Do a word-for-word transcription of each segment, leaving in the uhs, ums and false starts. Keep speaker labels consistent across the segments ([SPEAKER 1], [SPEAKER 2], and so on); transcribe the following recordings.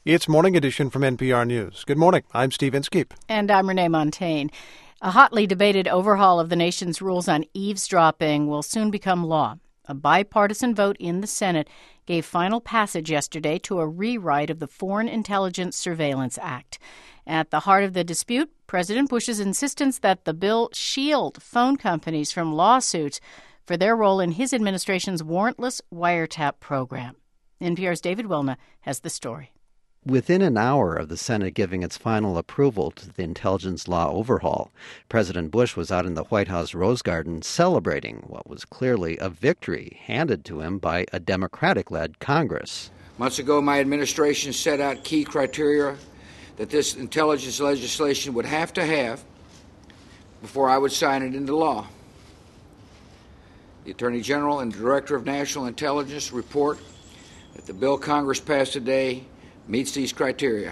[SPEAKER 1] It's Morning Edition from N P R News. Good morning. I'm Steve Inskeep.
[SPEAKER 2] And I'm Renee Montagne. A hotly debated overhaul of the nation's rules on eavesdropping will soon become law. A bipartisan vote in the Senate gave final passage yesterday to a rewrite of the Foreign Intelligence Surveillance Act. At the heart of the dispute, President Bush's insistence that the bill shield phone companies from lawsuits for their role in his administration's warrantless wiretap program. N P R's David Wilna has the story.
[SPEAKER 3] Within an hour of the Senate giving its final approval to the intelligence law overhaul, President Bush was out in the White House Rose Garden celebrating what was clearly a victory handed to him by a Democratic-led Congress.
[SPEAKER 4] Months ago, my administration set out key criteria that this intelligence legislation would have to have before I would sign it into law. The Attorney General and Director of National Intelligence report that the bill Congress passed today meets these criteria,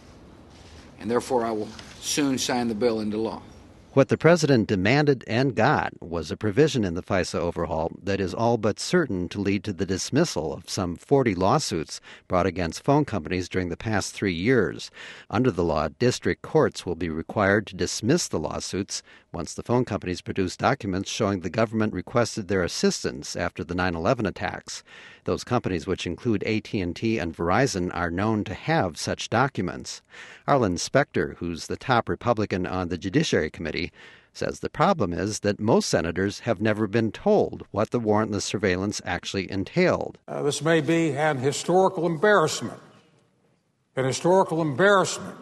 [SPEAKER 4] and therefore I will soon sign the bill into law.
[SPEAKER 3] What the president demanded and got was a provision in the FISA overhaul that is all but certain to lead to the dismissal of some forty lawsuits brought against phone companies during the past three years. Under the law, district courts will be required to dismiss the lawsuits once the phone companies produce documents showing the government requested their assistance after the nine eleven attacks. Those companies, which include A T and T and Verizon, are known to have such documents. Arlen Specter, who's the top Republican on the Judiciary Committee, says the problem is that most senators have never been told what the warrantless surveillance actually entailed.
[SPEAKER 5] Uh, this may be an historical embarrassment, an historical embarrassment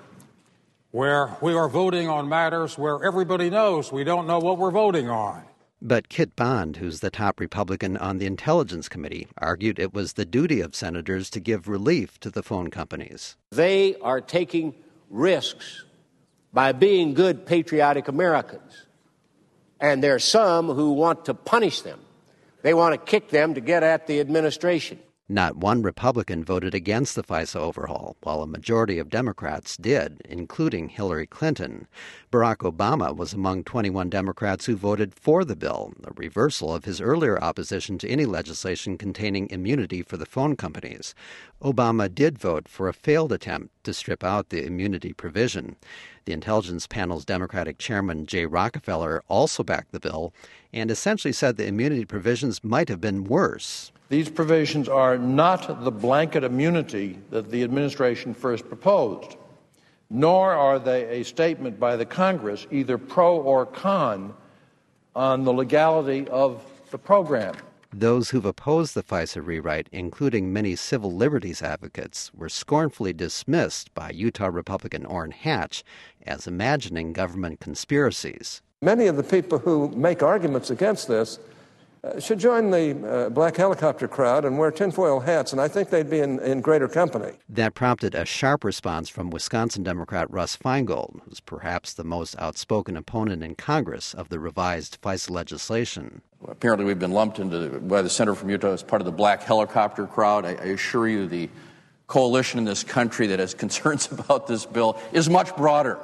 [SPEAKER 5] where we are voting on matters where everybody knows we don't know what we're voting on.
[SPEAKER 3] But Kit Bond, who's the top Republican on the Intelligence Committee, argued it was the duty of senators to give relief to the phone companies.
[SPEAKER 6] They are taking risks by being good, patriotic Americans. And there are some who want to punish them. They want to kick them to get at the administration.
[SPEAKER 3] Not one Republican voted against the FISA overhaul, while a majority of Democrats did, including Hillary Clinton. Barack Obama was among twenty-one Democrats who voted for the bill, a reversal of his earlier opposition to any legislation containing immunity for the phone companies. Obama did vote for a failed attempt to strip out the immunity provision. The Intelligence Panel's Democratic chairman, Jay Rockefeller, also backed the bill and essentially said the immunity provisions might have been worse.
[SPEAKER 7] These provisions are not the blanket immunity that the administration first proposed, nor are they a statement by the Congress, either pro or con, on the legality of the program.
[SPEAKER 3] Those who've opposed the FISA rewrite, including many civil liberties advocates, were scornfully dismissed by Utah Republican Orrin Hatch as imagining government conspiracies.
[SPEAKER 7] Many of the people who make arguments against this uh, should join the uh, black helicopter crowd and wear tinfoil hats, and I think they'd be in, in greater company.
[SPEAKER 3] That prompted a sharp response from Wisconsin Democrat Russ Feingold, who's perhaps the most outspoken opponent in Congress of the revised FISA legislation.
[SPEAKER 8] Apparently we've been lumped into by the senator from Utah as part of the black helicopter crowd. I, I assure you the coalition in this country that has concerns about this bill is much broader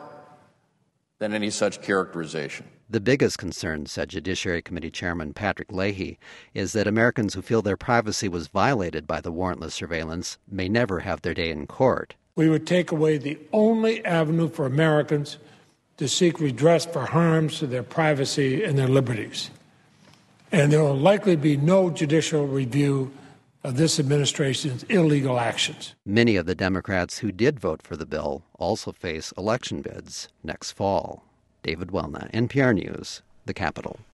[SPEAKER 8] than any such characterization.
[SPEAKER 3] The biggest concern, said Judiciary Committee Chairman Patrick Leahy, is that Americans who feel their privacy was violated by the warrantless surveillance may never have their day in court.
[SPEAKER 5] We would take away the only avenue for Americans to seek redress for harms to their privacy and their liberties. And there will likely be no judicial review of this administration's illegal actions.
[SPEAKER 3] Many of the Democrats who did vote for the bill also face election bids next fall. David Wilna, N P R News, the Capitol.